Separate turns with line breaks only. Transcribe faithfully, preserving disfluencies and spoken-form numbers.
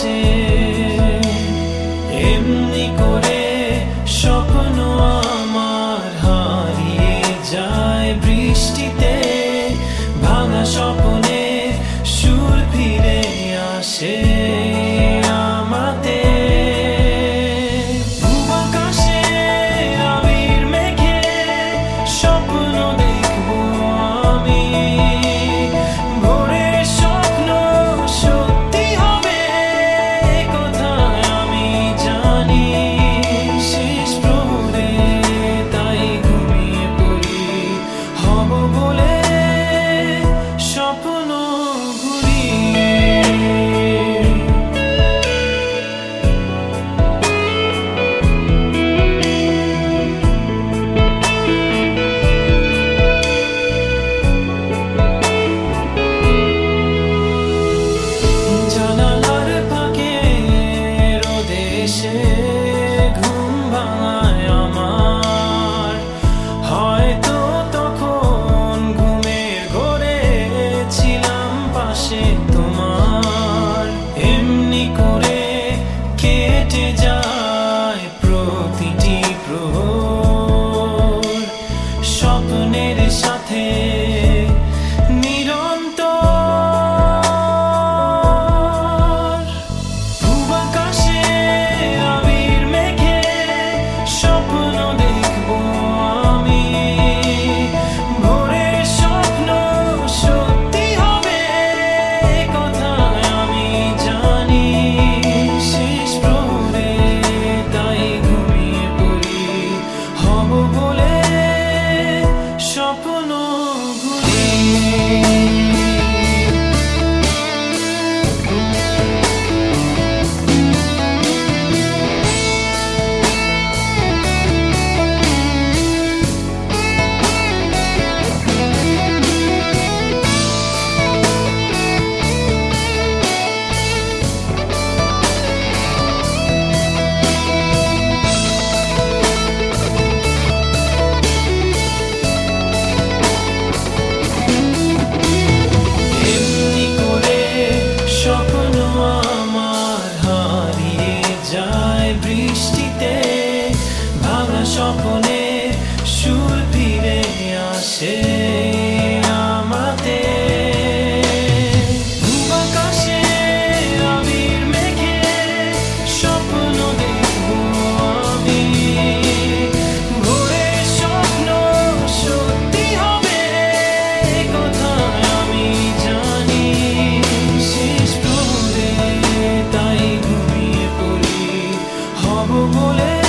আসে। এমনি করে স্বপ্ন আমার হারিয়ে যায় বৃষ্টিতে, ভাঙা স্বপ্নে সুর ফিরে আসে আমাতে। আকাশে আবির মেখে স্বপ্ন দেখবো আমি, ভোরের স্বপ্ন সত্যি হবে কোথায় আমি জানি। শেষ প্রহরে তাই ঘুমিয়ে পড়ি, হব বলে স্বপ্ন ঘুরি। জানালার ফাঁকে রোদে এসে ঘুম ভাঙায় আমার, হয়তো তখন ঘুমের ঘোরে ছিলাম পাশে তোমার। এমনি করে কেটে যায় প্রতিটি প্রহর, স্বপ্নের সাথে নিরন্তর। পূব আকাশে আবির মেখে স্বপ্ন দেখবো আমি, ভোরের স্বপ্ন সত্যি হবে কোথায় আমি জানি। শেষ প্রহরে তাই ঘুমিয়ে পড়ি, হব বলে স্বপ্ন ঘুরি। এমনি করে স্বপ্ন আমার হারিয়ে যায় বৃষ্টিতে, ভাঙা স্বপ্নে সুর ফিরে আসে আমাতে। পূব আকাশে আবির মেখে স্বপ্ন দেখবো আমি, ভোরের স্বপ্ন সত্যি হবে কোথায় আমি জানি। শেষ প্রহরে তাই ঘুমিয়ে পড়ি, হব বলে